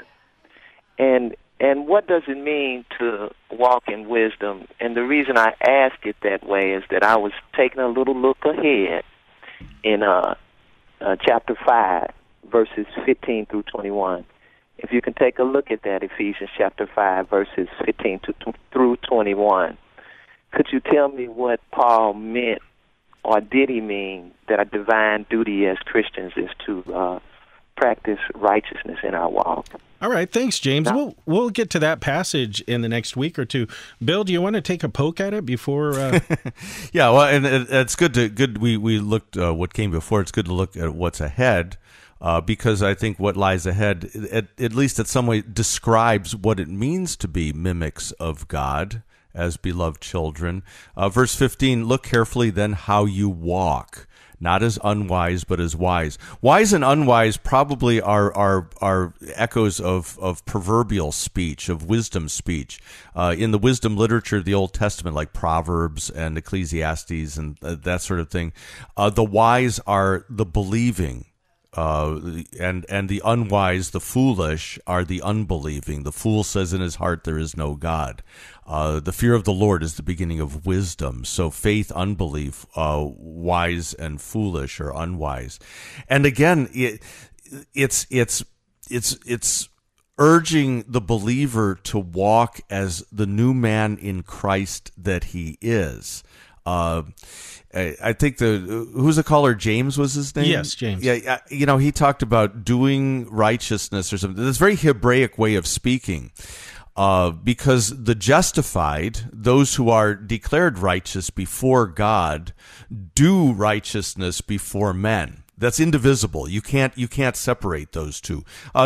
And And what does it mean to walk in wisdom? And the reason I ask it that way is that I was taking a little look ahead in uh, uh, chapter five, verses fifteen through twenty-one. If you can take a look at that, Ephesians chapter five, verses fifteen to, to, through twenty-one, could you tell me what Paul meant, or did he mean that a divine duty as Christians is to uh, practice righteousness in our walk? All right, thanks, James. No. We'll we'll get to that passage in the next week or two. Bill, do you want to take a poke at it before? Uh... yeah, well, and it, it's good to good. We we looked uh, what came before. It's good to look at what's ahead, uh, because I think what lies ahead, at, at least in some way, describes what it means to be mimics of God as beloved children. Uh, verse fifteen: look carefully then how you walk. Not as unwise, but as wise. Wise and unwise probably are are are echoes of, of proverbial speech, of wisdom speech. Uh, in the wisdom literature of the Old Testament, like Proverbs and Ecclesiastes and uh, that sort of thing, uh, the wise are the believing, uh, and and the unwise, the foolish, are the unbelieving. The fool says in his heart, there is no God. Uh, the fear of the Lord is the beginning of wisdom. So faith, unbelief, uh, wise and foolish or unwise. And again, it, it's it's it's it's urging the believer to walk as the new man in Christ that he is. Uh, I, I think the who's the caller? James was his name. Yes, James. Yeah, you know, he talked about doing righteousness or something. This very Hebraic way of speaking. Uh, because the justified, those who are declared righteous before God, do righteousness before men. That's indivisible. You can't you can't separate those two. Uh, just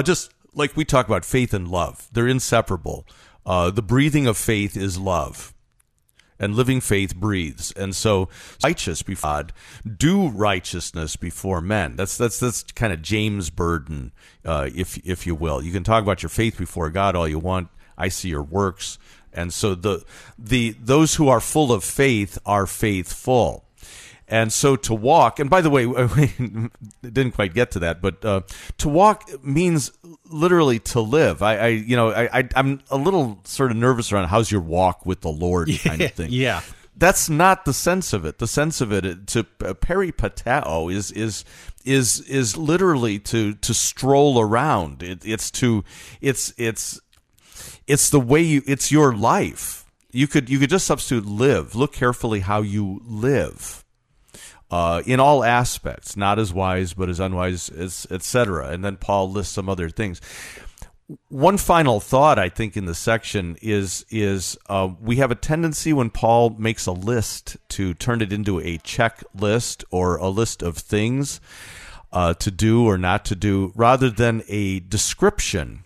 like we talk about faith and love. They're inseparable. Uh, the breathing of faith is love. And living faith breathes. And so righteous before God, do righteousness before men. That's that's that's kind of James' burden, uh, if if you will. You can talk about your faith before God all you want. I see your works. And so the the those who are full of faith are faithful. And so to walk, and by the way, we didn't quite get to that, but uh, to walk means literally to live. I, I you know, I, I, I'm a little sort of nervous around how's your walk with the Lord kind of thing. Yeah. That's not the sense of it. The sense of it, to uh, peripateo, is is is is literally to to stroll around. It, it's to it's it's it's the way you. It's your life. You could you could just substitute live. Look carefully how you live. Uh, in all aspects, not as wise, but as unwise, as et cetera. And then Paul lists some other things. One final thought, I think, in the section is is uh, we have a tendency when Paul makes a list to turn it into a checklist or a list of things uh, to do or not to do, rather than a description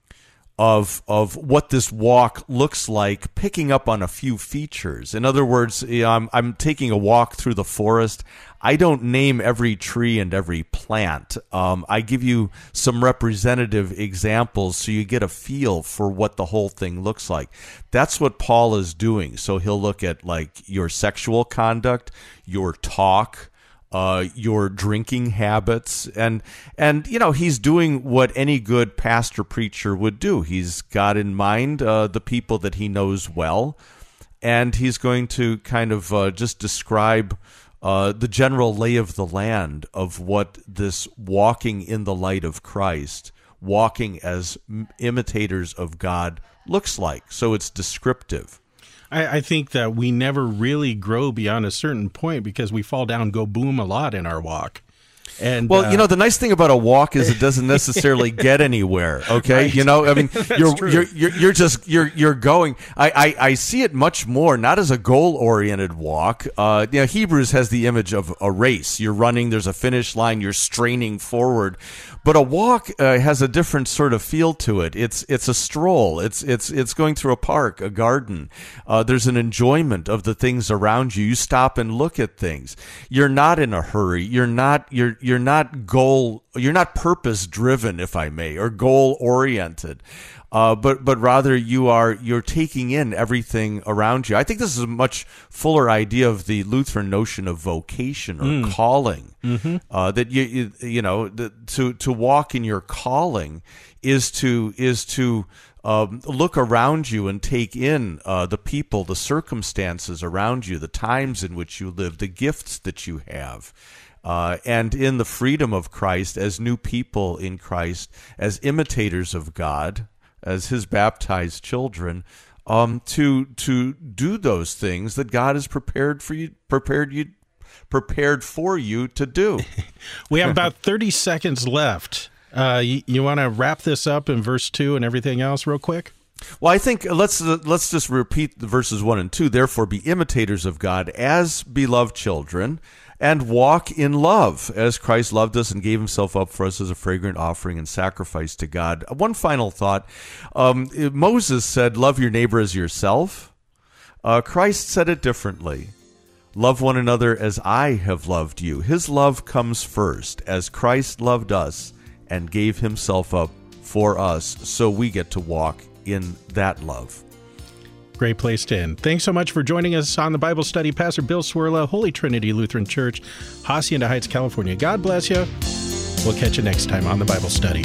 of of what this walk looks like, picking up on a few features. In other words, you know, I'm I'm taking a walk through the forest. I don't name every tree and every plant. Um, I give you some representative examples so you get a feel for what the whole thing looks like. That's what Paul is doing. So he'll look at like your sexual conduct, your talk, Uh, your drinking habits, and and you know he's doing what any good pastor preacher would do. He's got in mind uh, the people that he knows well, and he's going to kind of uh, just describe uh, the general lay of the land of what this walking in the light of Christ, walking as imitators of God, looks like. So it's descriptive. I, I think that we never really grow beyond a certain point because we fall down, go boom a lot in our walk. And well, uh, you know, the nice thing about a walk is it doesn't necessarily get anywhere. Okay, right. You know, I mean, you're, true. you're you're you're just you're you're going. I, I, I see it much more not as a goal oriented walk. Uh, you know, Hebrews has the image of a race. You're running. There's a finish line. You're straining forward. But a walk uh, has a different sort of feel to it. It's it's a stroll. It's it's it's going through a park, a garden. Uh, there's an enjoyment of the things around you. You stop and look at things. You're not in a hurry. You're not you're you're not goal. You're not purpose driven, if I may, or goal oriented. Uh, but but rather you are you're taking in everything around you. I think this is a much fuller idea of the Lutheran notion of vocation or Mm. calling. Mm-hmm. Uh, that you you, you know the, to to walk in your calling is to is to um, look around you and take in uh, the people, the circumstances around you, the times in which you live, the gifts that you have. Uh, and in the freedom of Christ, as new people in Christ, as imitators of God, as his baptized children, um, to to do those things that God has prepared for you, prepared you, prepared for you to do. We have about thirty seconds left. Uh, you you want to wrap this up in verse two and everything else real quick? Well, I think let's uh, let's just repeat the verses one and two. Therefore, be imitators of God as beloved children, and walk in love, as Christ loved us and gave himself up for us as a fragrant offering and sacrifice to God. One final thought. Um, Moses said, love your neighbor as yourself. Uh, Christ said it differently. Love one another as I have loved you. His love comes first, as Christ loved us and gave himself up for us, so we get to walk in that love. Great place to end. Thanks so much for joining us on the Bible study. Pastor Bill Cwirla, Holy Trinity Lutheran Church, Hacienda Heights, California. God bless you. We'll catch you next time on the Bible study.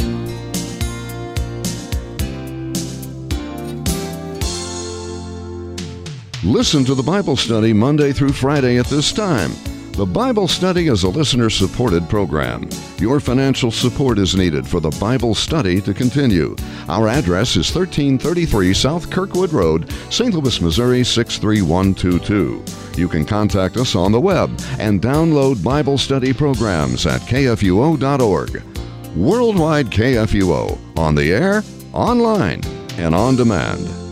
Listen to the Bible study Monday through Friday at this time. The Bible study is a listener-supported program. Your financial support is needed for the Bible study to continue. Our address is thirteen thirty-three South Kirkwood Road, Saint Louis, Missouri six three one two two. You can contact us on the web and download Bible study programs at K F U O dot org. Worldwide K F U O, on the air, online, and on demand.